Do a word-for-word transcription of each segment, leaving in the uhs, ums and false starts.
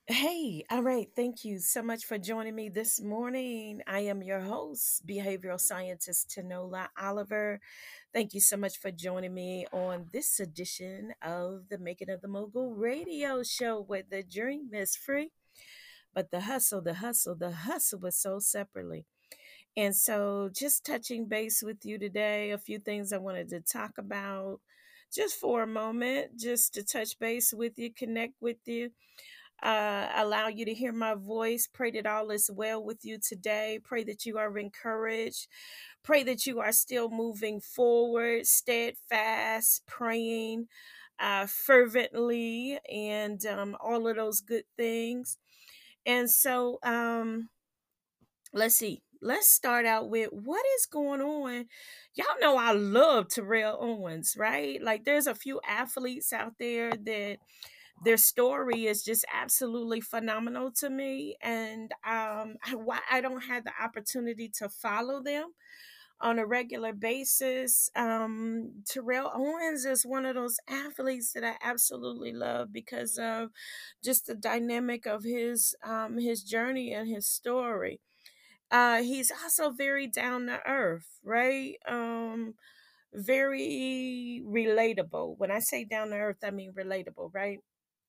Hey, all right. Thank you so much for joining me this morning. I am your host, behavioral scientist Tanola Oliver. Thank you so much for joining me on this edition of the Making of the Mogul radio show where the dream is free, but the hustle, the hustle, the hustle is sold separately. And so, just touching base with you today, a few things I wanted to talk about just for a moment, just to touch base with you, connect with you, uh, allow you to hear my voice. Pray that all is well with you today. Pray that you are encouraged. Pray that you are still moving forward, steadfast, praying uh, fervently, and um, all of those good things. And so, um, let's see. Let's start out with what is going on. Y'all know I love Terrell Owens, right? Like, there's a few athletes out there that their story is just absolutely phenomenal to me, and um I, why I don't have the opportunity to follow them on a regular basis. um Terrell Owens is one of those athletes that I absolutely love because of just the dynamic of his um his journey and his story. Uh he's also very down to earth, right? Um very relatable. When I say down to earth, I mean relatable, right?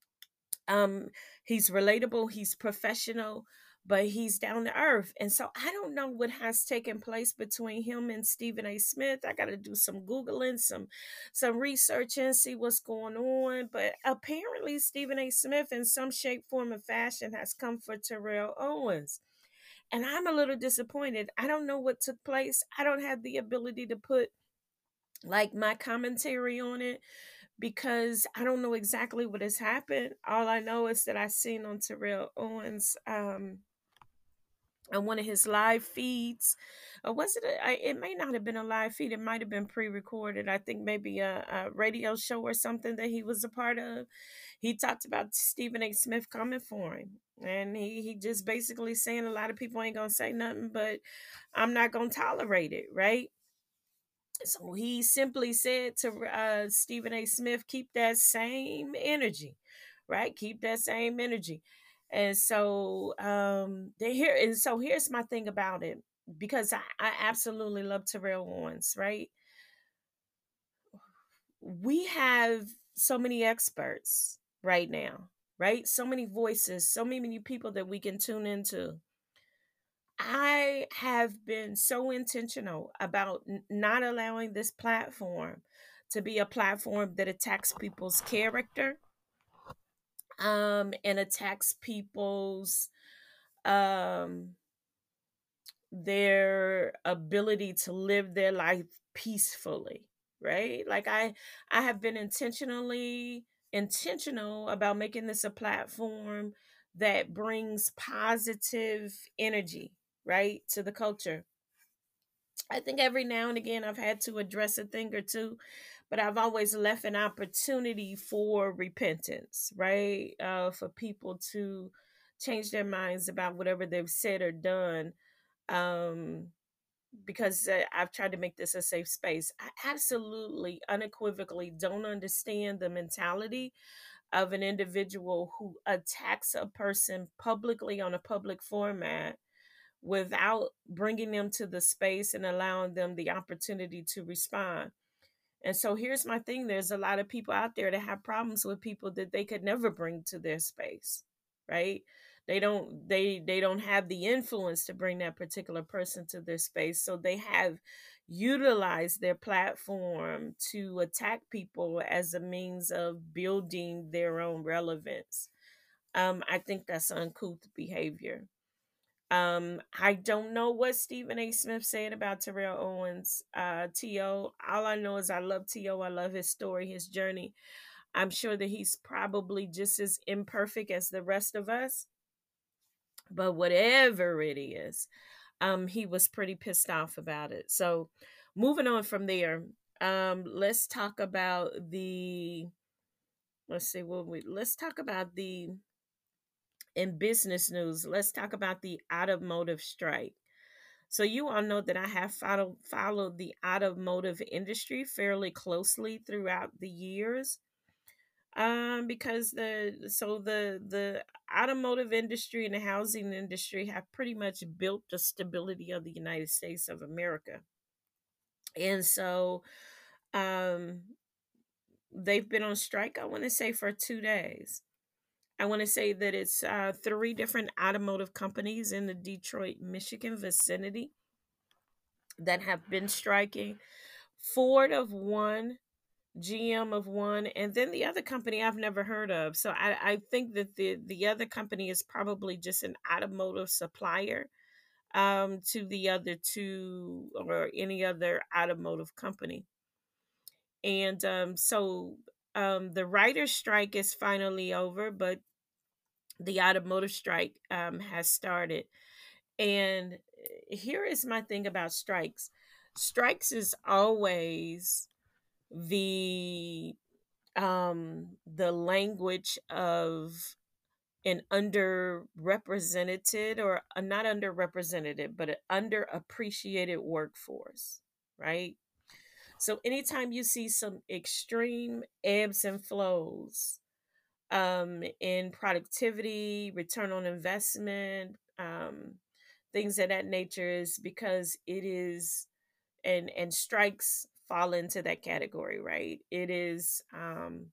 um he's relatable, he's professional, but he's down to earth. And so I don't know what has taken place between him and Stephen A. Smith. I got to do some googling, some some researching, see what's going on. But apparently Stephen A. Smith in some shape, form, or fashion has come for Terrell Owens, and I'm a little disappointed. I don't know what took place. I don't have the ability to put like my commentary on it because I don't know exactly what has happened. All I know is that I seen on Terrell Owens um on one of his live feeds. Or was it a, I, it may not have been a live feed, it might have been pre-recorded. I think maybe a, a radio show or something that he was a part of. He talked about Stephen A. Smith coming for him. And he, he just basically saying a lot of people ain't gonna say nothing, but I'm not gonna tolerate it, right? So he simply said to uh, Stephen A. Smith, keep that same energy, right? Keep that same energy. And so um they here and so here's my thing about it, because I, I absolutely love Terrell Owens, right? We have so many experts right now, right? So many voices, so many people that we can tune into. I have been so intentional about n- not allowing this platform to be a platform that attacks people's character, um and attacks people's um their ability to live their life peacefully, right? Like I I have been intentionally intentional about making this a platform that brings positive energy, right, to the culture. I think every now and again I've had to address a thing or two, but I've always left an opportunity for repentance, right? Uh, for people to change their minds about whatever they've said or done. Um, because uh, I've tried to make this a safe space. I absolutely, unequivocally don't understand the mentality of an individual who attacks a person publicly on a public format without bringing them to the space and allowing them the opportunity to respond. And so here's my thing, there's a lot of people out there that have problems with people that they could never bring to their space, right? They don't they they don't have the influence to bring that particular person to their space. So they have utilized their platform to attack people as a means of building their own relevance. Um, I think that's uncouth behavior. Um, I don't know what Stephen A. Smith said about Terrell Owens. Uh, T O. All I know is I love T O. I love his story, his journey. I'm sure that he's probably just as imperfect as the rest of us. But whatever it is, um, he was pretty pissed off about it. So, moving on from there, um, let's talk about the. Let's see what we. Let's talk about the in business news. Let's talk about the automotive strike. So you all know that I have followed followed the automotive industry fairly closely throughout the years. Um, because the so the the automotive industry and the housing industry have pretty much built the stability of the United States of America. And so um they've been on strike, I want to say, for two days. I want to say that it's uh, three different automotive companies in the Detroit, Michigan vicinity that have been striking. Ford of one, G M of one, and then the other company I've never heard of. So I, I think that the the other company is probably just an automotive supplier um, to the other two or any other automotive company. And um, so um, the writer's strike is finally over, but the automotive strike um, has started. And eh, here is my thing about strikes: strikes is always the um the language of an underrepresented, or uh, not underrepresented, but an underappreciated workforce, right? So anytime you see some extreme ebbs and flows um in productivity, return on investment, um things of that nature, is because it is, and and strikes fall into that category, right? It is um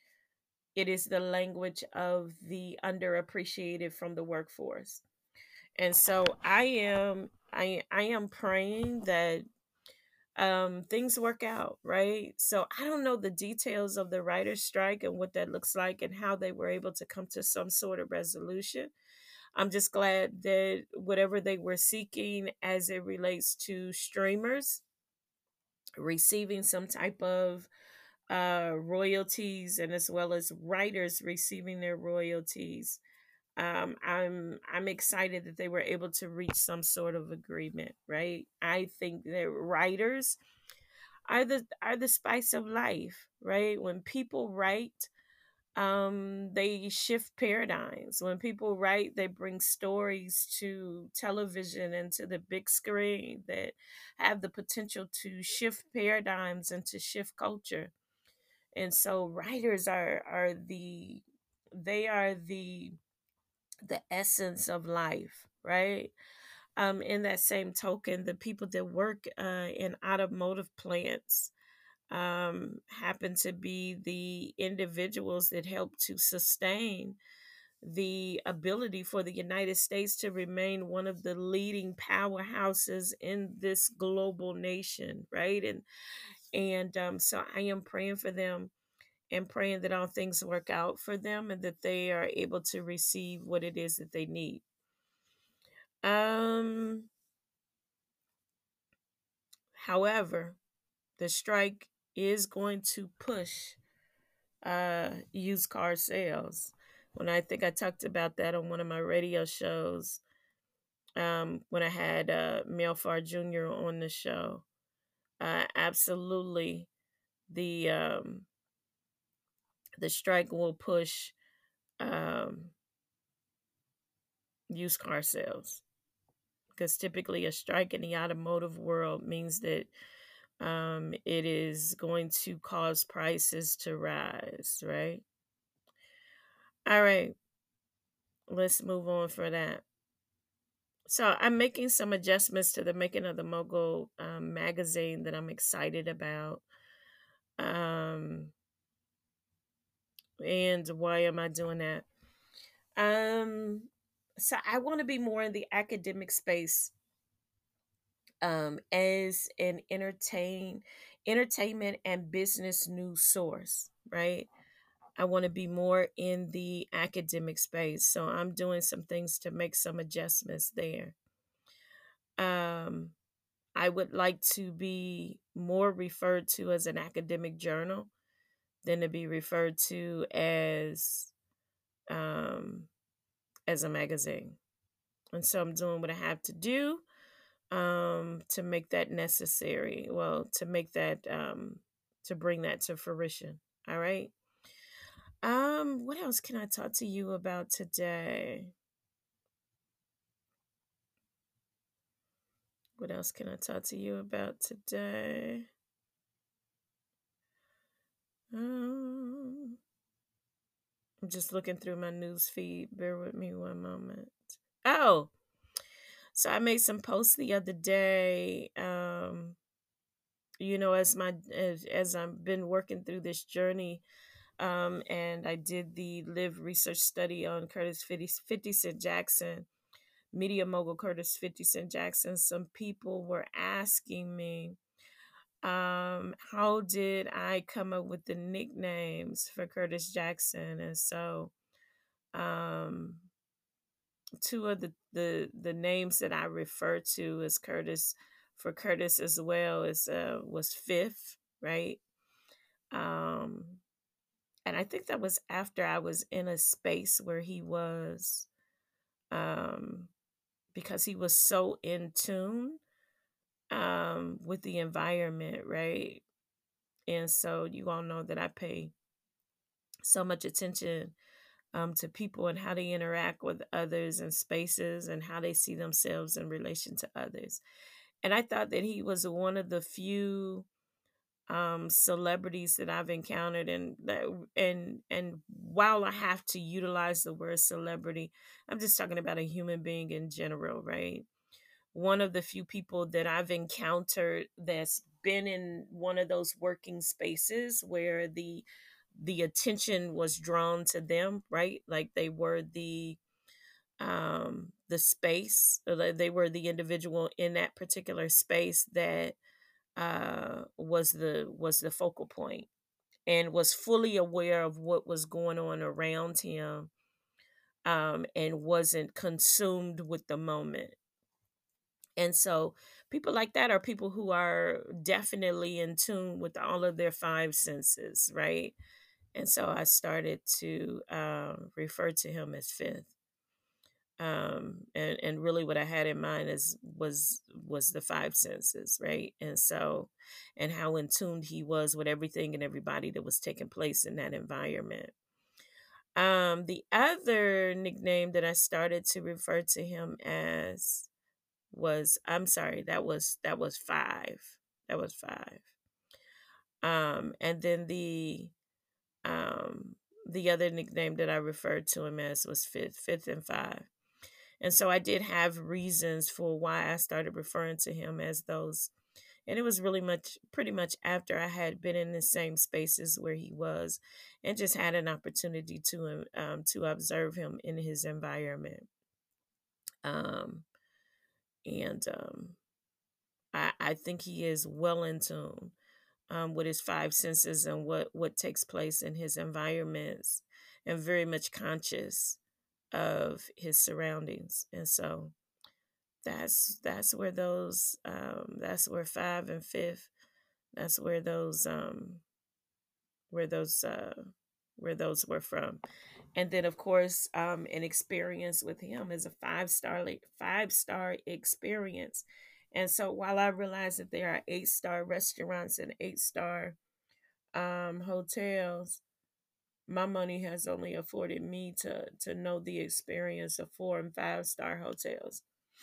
it is the language of the underappreciated from the workforce. And so I am I I am praying that um things work out, right? So I don't know the details of the writer's strike and what that looks like and how they were able to come to some sort of resolution. I'm just glad that whatever they were seeking as it relates to streamers receiving some type of uh, royalties, and as well as writers receiving their royalties. Um, I'm I'm excited that they were able to reach some sort of agreement, right? I think that writers are the are the spice of life, right? When people write, um, they shift paradigms. When people write, they bring stories to television and to the big screen that have the potential to shift paradigms and to shift culture. And so writers are are the they are the the essence of life, right? Um in that same token, the people that work uh in automotive plants um happen to be the individuals that help to sustain the ability for the United States to remain one of the leading powerhouses in this global nation, right? And and um, so I am praying for them and praying that all things work out for them and that they are able to receive what it is that they need. Um, However, the strike is going to push uh, used car sales. When I think I talked about that on one of my radio shows, um, when I had uh, Melfar Junior on the show, uh, absolutely the um, the strike will push um, used car sales, because typically a strike in the automotive world means that um, it is going to cause prices to rise, right? All right, let's move on for that. So I'm making some adjustments to the Making of the Mogul um, magazine that I'm excited about. Um, and why am I doing that? Um, so I want to be more in the academic space um, as an entertain entertainment and business news source, right? I want to be more in the academic space, so I'm doing some things to make some adjustments there. Um, I would like to be more referred to as an academic journal than to be referred to as um, as a magazine, and so I'm doing what I have to do um to make that necessary, well, to make that um to bring that to fruition. All right. Um what else can I talk to you about today? What else can I talk to you about today? um I'm just looking through my news feed. Bear with me one moment. Oh, so I made some posts the other day. Um, you know, as my as, as I've been working through this journey, um, and I did the live research study on Curtis fifty, fifty Cent Jackson, media mogul Curtis fifty Cent Jackson. Some people were asking me, um, how did I come up with the nicknames for Curtis Jackson? And so, um, two of the, the the names that I refer to as Curtis for Curtis as well is uh was Fifth, right? Um, and I think that was after I was in a space where he was, um, because he was so in tune, um, with the environment, right? And so you all know that I pay so much attention, um, to people and how they interact with others in spaces and how they see themselves in relation to others. And I thought that he was one of the few, um, celebrities that I've encountered, and that and and while I have to utilize the word celebrity, I'm just talking about a human being in general, right? One of the few people that I've encountered that's been in one of those working spaces where the the attention was drawn to them, right? Like they were the um the space, or like they were the individual in that particular space that uh was the was the focal point, and was fully aware of what was going on around him, um and wasn't consumed with the moment. And so people like that are people who are definitely in tune with all of their five senses, right? And so I started to, um, refer to him as Fifth. Um, and and really, what I had in mind is was was the five senses, right? And so, and how in tune he was with everything and everybody that was taking place in that environment. Um, the other nickname that I started to refer to him as was, I'm sorry, that was that was five. That was five. Um, and then the um the other nickname that I referred to him as was fifth, fifth and five. And so I did have reasons for why I started referring to him as those. And it was really much, pretty much after I had been in the same spaces where he was, and just had an opportunity to um, to observe him in his environment. Um, and um, I, I think he is well in tune, um, with his five senses and what, what takes place in his environments, and very much conscious of his surroundings. And so that's that's where those um, that's where five and fifth, that's where those um, where those uh, where those were from. And then of course, um, an experience with him is a five star five star experience. And so while I realize that there are eight star restaurants and eight star, um, hotels, my money has only afforded me to to know the experience of four and five star hotels.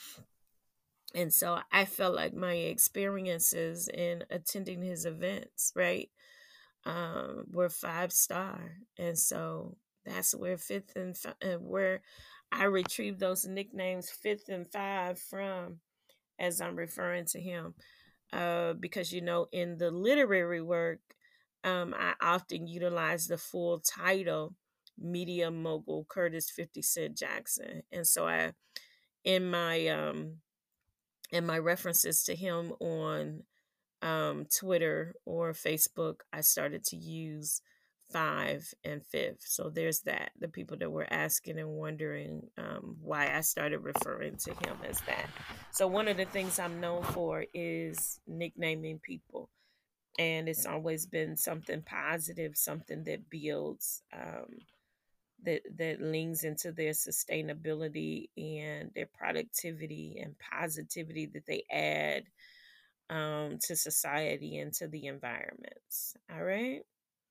And so I felt like my experiences in attending his events, right, um, were five star. And so that's where fifth and fi- uh, where I retrieved those nicknames fifth and five from, as I'm referring to him. Uh, because, you know, in the literary work, um, I often utilize the full title, Media Mogul Curtis fifty Cent Jackson. And so I, in my, um, in my references to him on, um, Twitter or Facebook, I started to use five and fifth. So there's that. The people that were asking and wondering, um, why I started referring to him as that. So one of the things I'm known for is nicknaming people. And it's always been something positive, something that builds, um, that that leans into their sustainability and their productivity and positivity that they add, um, to society and to the environments. All right.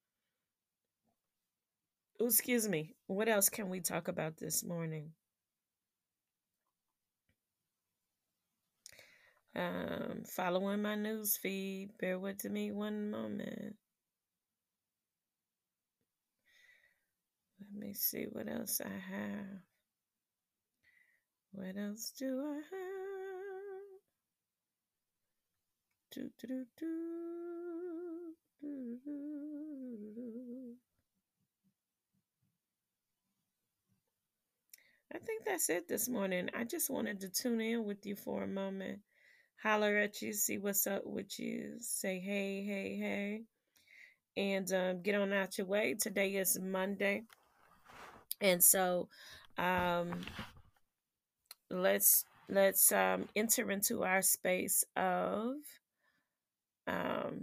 Oh, excuse me. What else can we talk about this morning? Um, following my news feed. Bear with me one moment. Let me see what else I have. What else do I have? Do, do, do, do, do, do, do. I think that's it this morning. I just wanted to tune in with you for a moment, holler at you, see what's up with you, say hey, hey, hey, and um, get on out your way. Today is Monday, and so um, let's let's um, enter into our space of um,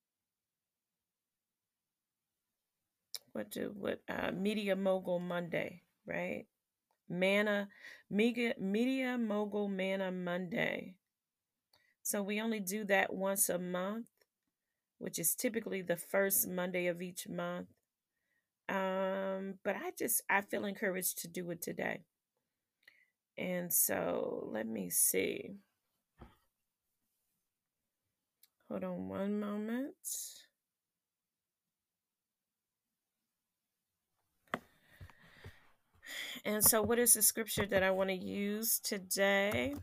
what do what uh, Media Mogul Monday, right? Mana Media Media Mogul Mana Monday. So we only do that once a month, which is typically the first Monday of each month. Um, but I just I feel encouraged to do it today. And so let me see. Hold on one moment. And so what is the scripture that I want to use today?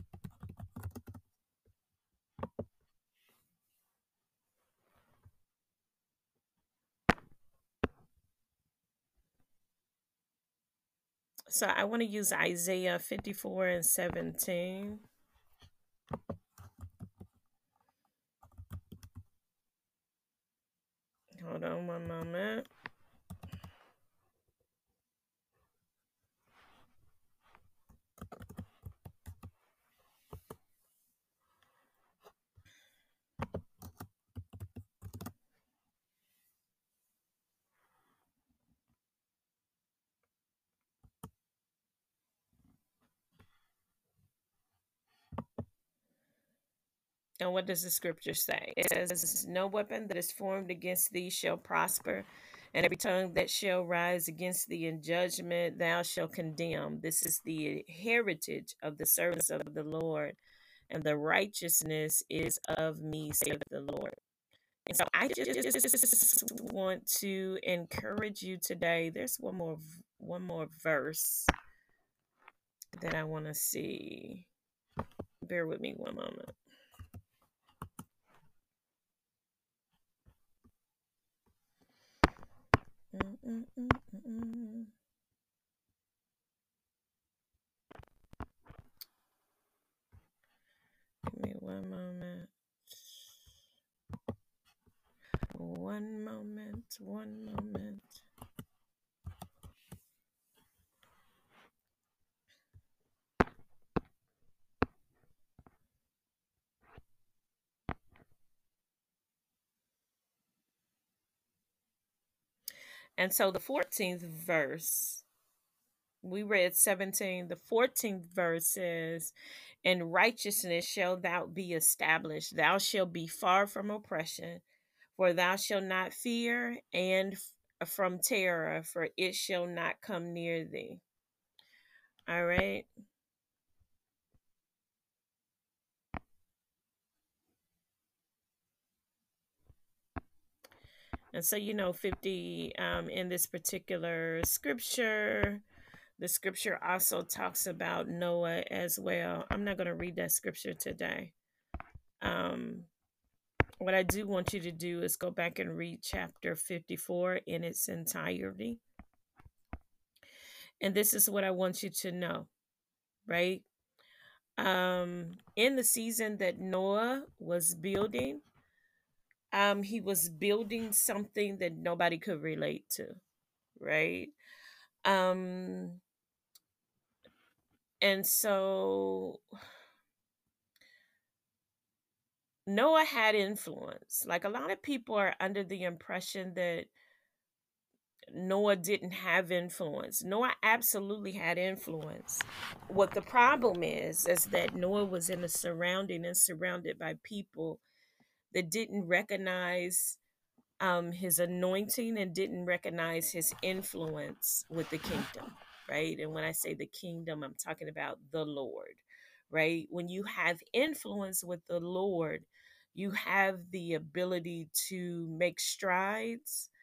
So I want to use Isaiah fifty-four and seventeen. Hold on one moment. And what does the scripture say? It says, "No weapon that is formed against thee shall prosper, and every tongue that shall rise against thee in judgment thou shalt condemn. This is the heritage of the servants of the Lord, and the righteousness is of me, saith the Lord." And so I just want to encourage you today. There's one more one more verse that I want to see. Bear with me one moment. Mm-mm-mm-mm. Give me one moment. One moment. One moment. And so the fourteenth verse, we read seventeen. The fourteenth verse says, "In righteousness shall thou be established. Thou shalt be far from oppression, for thou shalt not fear, and f- from terror, for it shall not come near thee." All right. And so, you know, fifty um, in this particular scripture, the scripture also talks about Noah as well. I'm not going to read that scripture today. Um, what I do want you to do is go back and read chapter fifty-four in its entirety. And this is what I want you to know, right? Um, in the season that Noah was building, um, he was building something that nobody could relate to, right? Um, and so Noah had influence. Like a lot of people are under the impression that Noah didn't have influence. Noah absolutely had influence. What the problem is, is that Noah was in a surrounding and surrounded by people that didn't recognize um, his anointing and didn't recognize his influence with the kingdom, right? And when I say the kingdom, I'm talking about the Lord, right? When you have influence with the Lord, you have the ability to make strides,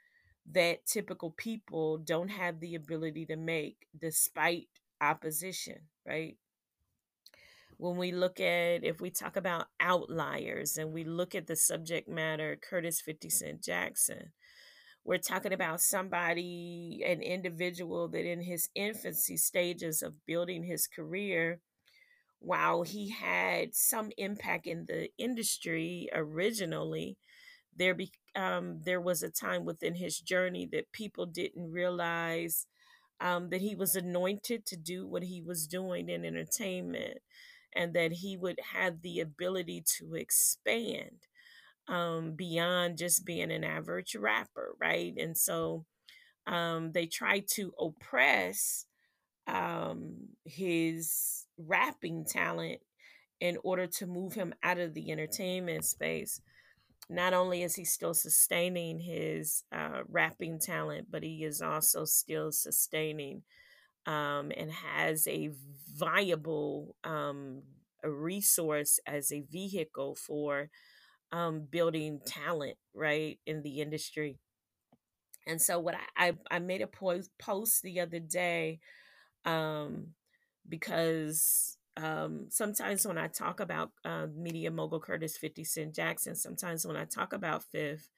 that typical people don't have the ability to make despite opposition, right? When we look at, if we talk about outliers and we look at the subject matter, Curtis fifty Cent Jackson, we're talking about somebody, an individual that in his infancy stages of building his career, while he had some impact in the industry originally, there be um, there was a time within his journey that people didn't realize um, that he was anointed to do what he was doing in entertainment, and that he would have the ability to expand um, beyond just being an average rapper, right? And so um, they tried to oppress um, his rapping talent in order to move him out of the entertainment space. Not only is he still sustaining his uh, rapping talent, but he is also still sustaining um, and has a viable um, a resource as a vehicle for um, building talent, right, in the industry. And so, what I I, I made a post post the other day um, because um, sometimes when I talk about uh, media mogul Curtis fifty Cent Jackson, sometimes when I talk about Fifth,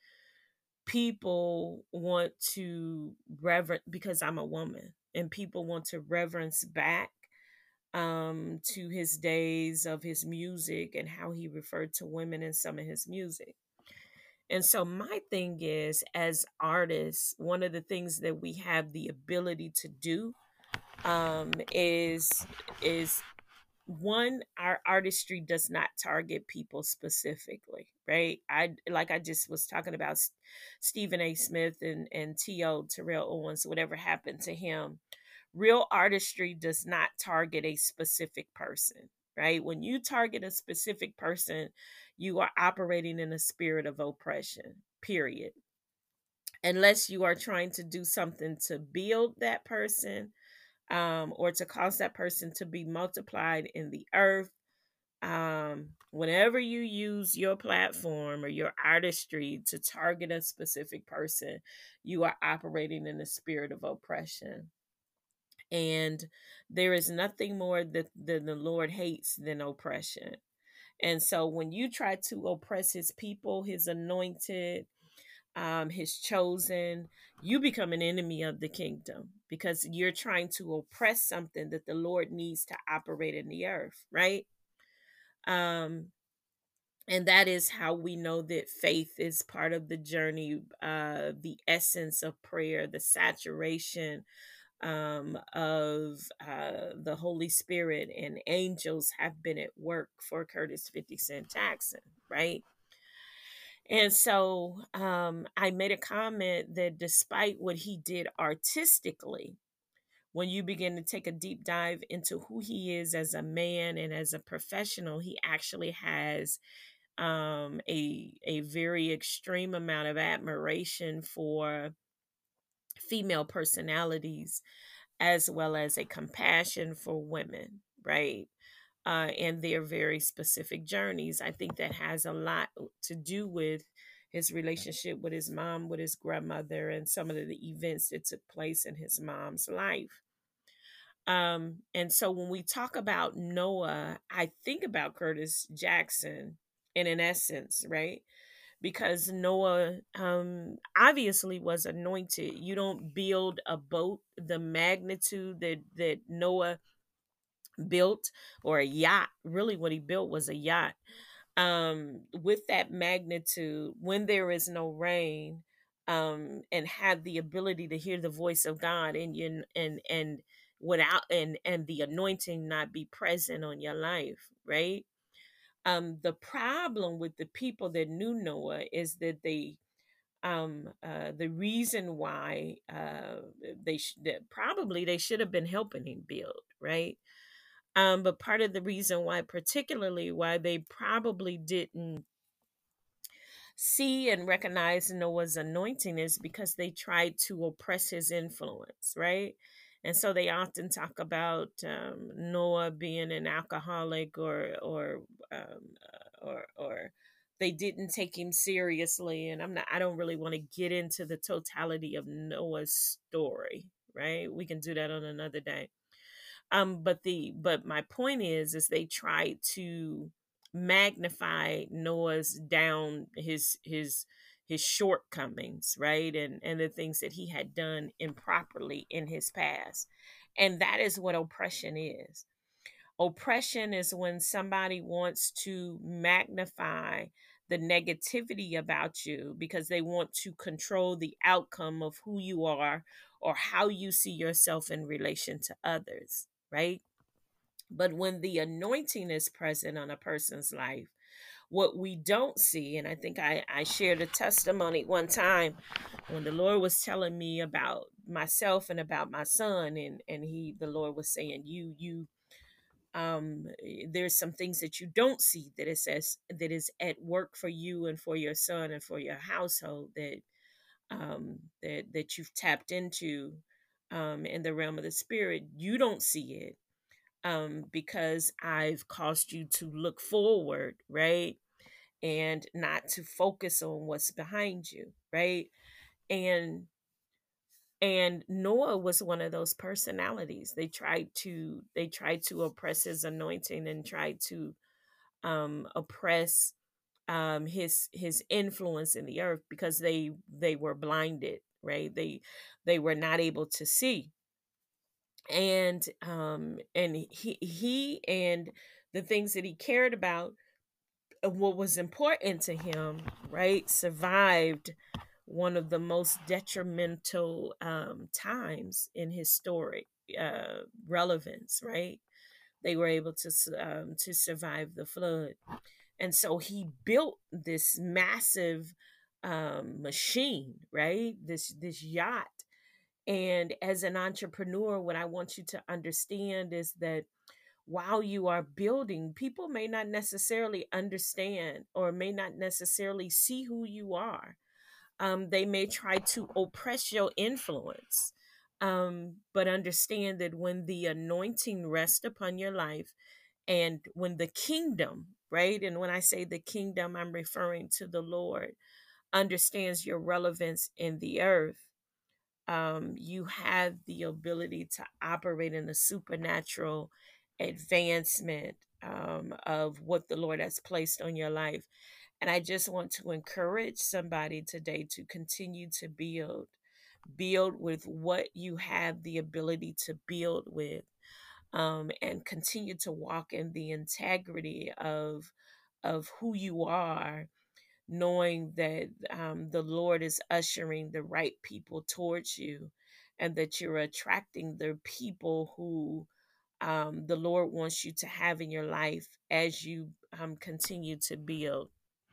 people want to reverence, because I'm a woman, and people want to reverence back um, to his days of his music and how he referred to women in some of his music. And so my thing is, as artists, one of the things that we have the ability to do um, is is one, our artistry does not target people specifically, right? I like I just was talking about S- Stephen A. Smith and and T O Terrell Owens, whatever happened to him. Real artistry does not target a specific person, right? When you target a specific person, you are operating in a spirit of oppression, period. Unless you are trying to do something to build that person um, or to cause that person to be multiplied in the earth. Um, whenever you use your platform or your artistry to target a specific person, you are operating in the spirit of oppression. And there is nothing more that, that the Lord hates than oppression. And so when you try to oppress his people, his anointed, um, his chosen, you become an enemy of the kingdom because you're trying to oppress something that the Lord needs to operate in the earth, right? Um, and that is how we know that faith is part of the journey, uh, the essence of prayer, the saturation um, of uh, the Holy Spirit and angels have been at work for Curtis fifty Cent Jackson, right? And so um, I made a comment that despite what he did artistically, when you begin to take a deep dive into who he is as a man and as a professional, he actually has um, a a very extreme amount of admiration for female personalities, as well as a compassion for women, right? Uh, and their very specific journeys. I think that has a lot to do with his relationship with his mom, with his grandmother, and some of the events that took place in his mom's life. Um, and so when we talk about Noah, I think about Curtis Jackson in an essence, right? Because Noah um, obviously was anointed. You don't build a boat the magnitude that that Noah built, or a yacht. Really, what he built was a yacht. Um, with that magnitude, when there is no rain, um, and have the ability to hear the voice of God, and you and and without and and the anointing not be present on your life, right? Um, the problem with the people that knew Noah is that they um uh the reason why uh they sh- that probably they should have been helping him build, right? Um but part of the reason why, particularly why they probably didn't see and recognize Noah's anointing, is because they tried to oppress his influence, right? And so they often talk about um, Noah being an alcoholic, or or um, uh, or or they didn't take him seriously. And I'm not, I don't really want to get into the totality of Noah's story, right? We can do that on another day. Um, but the but my point is is they tried to magnify Noah's down his his his shortcomings, right? And and the things that he had done improperly in his past. And that is what oppression is. Oppression is when somebody wants to magnify the negativity about you because they want to control the outcome of who you are or how you see yourself in relation to others, right? But when the anointing is present on a person's life, what we don't see, and I think I, I shared a testimony one time when the Lord was telling me about myself and about my son, and and he the Lord was saying, you you um there's some things that you don't see that it says that is at work for you and for your son and for your household that um that that you've tapped into um in the realm of the spirit. You don't see it um because I've caused you to look forward, right? And not to focus on what's behind you, right? and and Noah was one of those personalities. They tried to they tried to oppress his anointing and tried to um oppress um his his influence in the earth because they they were blinded, right? They they were not able to see. And um and he he and the things that he cared about, uh, what was important to him, right, survived one of the most detrimental um times in historic uh relevance, right? They were able to su- um, to survive the flood. And so he built this massive um, machine, right? This this yacht. And as an entrepreneur, what I want you to understand is that while you are building, people may not necessarily understand or may not necessarily see who you are. Um, they may try to oppress your influence. Um, but understand that when the anointing rests upon your life, and when the kingdom, right? And when I say the kingdom, I'm referring to the Lord, understands your relevance in the earth. Um, you have the ability to operate in the supernatural advancement um, of what the Lord has placed on your life. And I just want to encourage somebody today to continue to build, build with what you have the ability to build with, um, and continue to walk in the integrity of of who you are, knowing that um, the Lord is ushering the right people towards you, and that you're attracting the people who um, the Lord wants you to have in your life as you um, continue to build.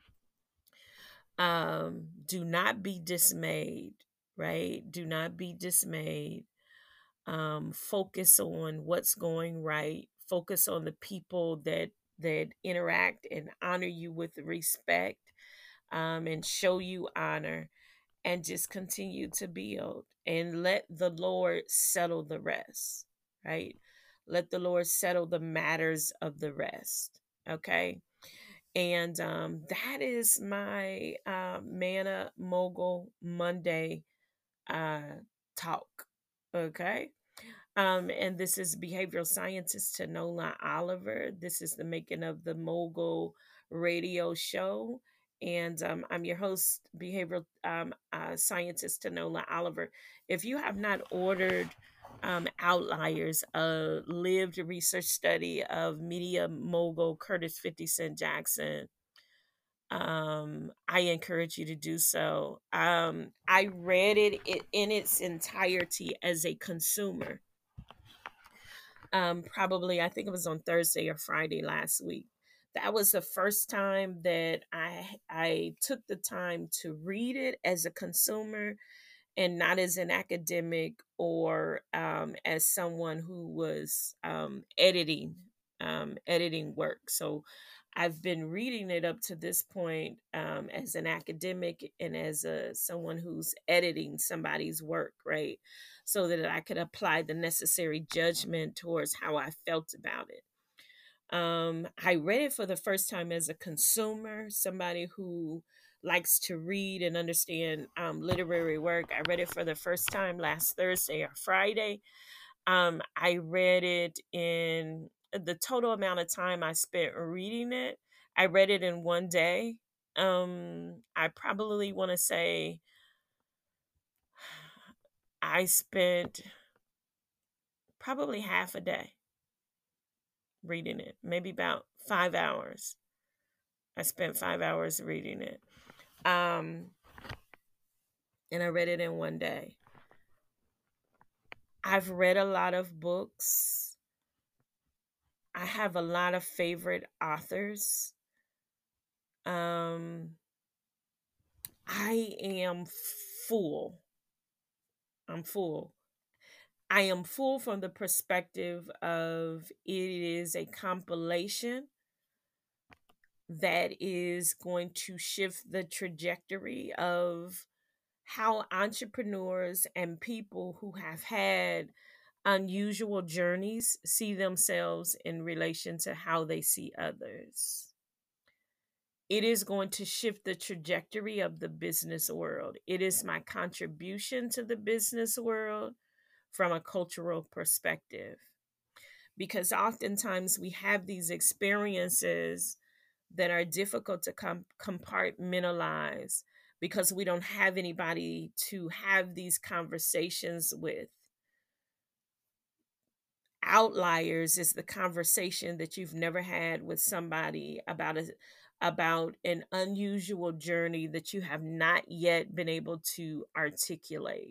Um, do not be dismayed, right? Do not be dismayed. Um, focus on what's going right. Focus on the people that that interact and honor you with respect, um, and show you honor, and just continue to build and let the Lord settle the rest, right? Let the Lord settle the matters of the rest. Okay. And um, that is my uh, Manna Mogul Monday uh, talk. Okay. Um, and this is behavioral scientist Tanola Oliver. This is the making of the Mogul radio show. And um, I'm your host, behavioral um, uh, scientist Tanola Oliver. If you have not ordered um, Outliers, a lived research study of media mogul Curtis fifty Cent Jackson, um, I encourage you to do so. Um, I read it i- in its entirety as a consumer, um, probably I think it was on Thursday or Friday last week. That was the first time that I I took the time to read it as a consumer and not as an academic or um, as someone who was um, editing um, editing work. So I've been reading it up to this point um, as an academic and as a someone who's editing somebody's work, right? So that I could apply the necessary judgment towards how I felt about it. Um, I read it for the first time as a consumer, somebody who likes to read and understand um, literary work. I read it for the first time last Thursday or Friday. Um, I read it in the total amount of time I spent reading it. I read it in one day. Um, I probably want to say I spent probably half a day reading it, maybe about five hours. I spent five hours reading it. Um, and I read it in one day. I've read a lot of books. I have a lot of favorite authors. Um, I am full. I'm full. I am full from the perspective of it is a compilation that is going to shift the trajectory of how entrepreneurs and people who have had unusual journeys see themselves in relation to how they see others. It is going to shift the trajectory of the business world. It is my contribution to the business world from a cultural perspective. Because oftentimes we have these experiences that are difficult to com- compartmentalize because we don't have anybody to have these conversations with. Outliers is the conversation that you've never had with somebody about a about an unusual journey that you have not yet been able to articulate.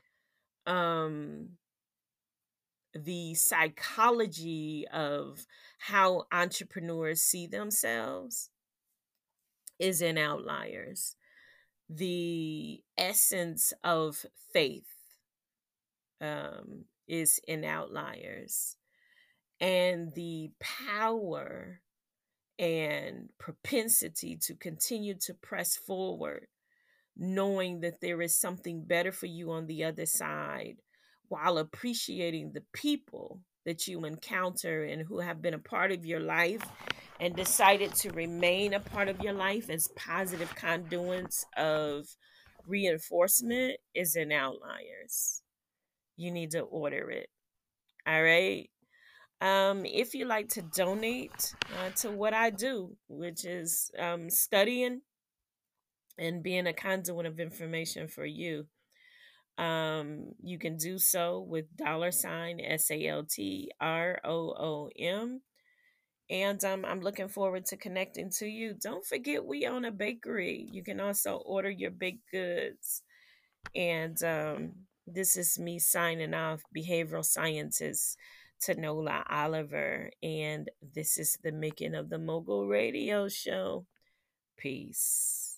Um the psychology of how entrepreneurs see themselves is in outliers. The essence of faith um, is in outliers. And the power and propensity to continue to press forward, knowing that there is something better for you on the other side, while appreciating the people that you encounter and who have been a part of your life and decided to remain a part of your life as positive conduits of reinforcement, is in outliers. You need to order it. All right. Um, if you like to donate uh, to what I do, which is um, studying and being a conduit of information for you, um, you can do so with dollar sign S A L T R O O M. And um, I'm looking forward to connecting to you. Don't forget, we own a bakery. You can also order your baked goods. And um, this is me signing off, behavioral scientist Tanola Oliver. And this is the Making of the Mogul Radio Show. Peace.